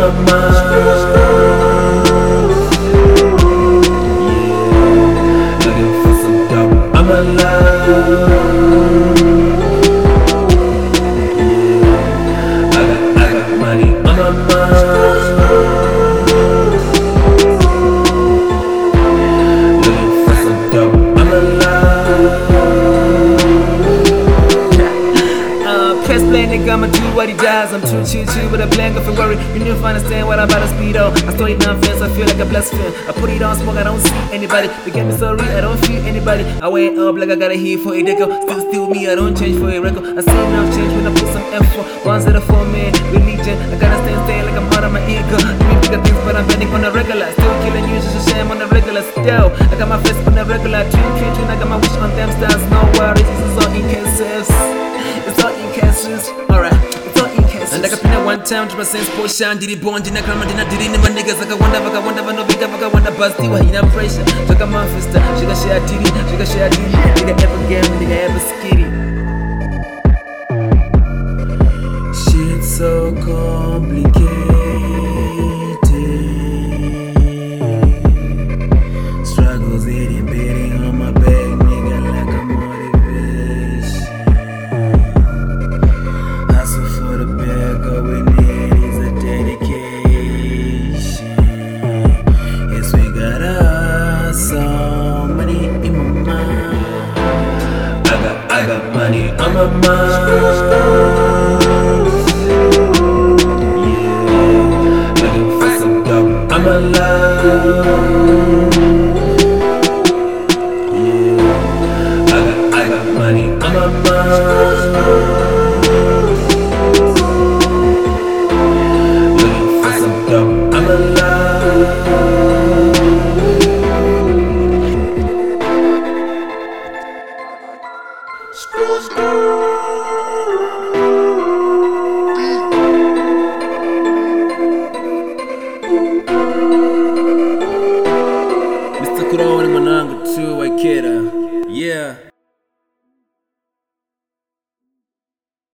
my mind. I'm alive. Yeah, I got money on my mind. Looking for some dope. I'm alive. Press play, nigga, I'ma do what he does. I'm too chill with a blank of a worry. You need to understand what I'm about to speed on. I started down fast, I feel like a blasphemy. I put it on smoke, I don't see anybody. They get me so real, I don't feel anybody. I wear up like I got a hit for a deco. Still me, I don't change for a record. I see enough change when I put some effort. Ones that are for me, religion. I gotta stay like I'm out of my ego. Doing bigger things, but I'm bending on the regular. Still killing you, just a shame on the regular. Still, I got my face on the regular. Twin, I got my wish on them stars. No worries, this is all in cases. It's all in cases, alright. It's all in cases. And I got pina one time to my sense portion. Did it born, didn't come, didn't it? My niggas like I wonder, no big up, I wonder, buzz, you in a pressure. Check out my sister, she got share titty, nigga ever game, nigga ever skitty. Shit so cold.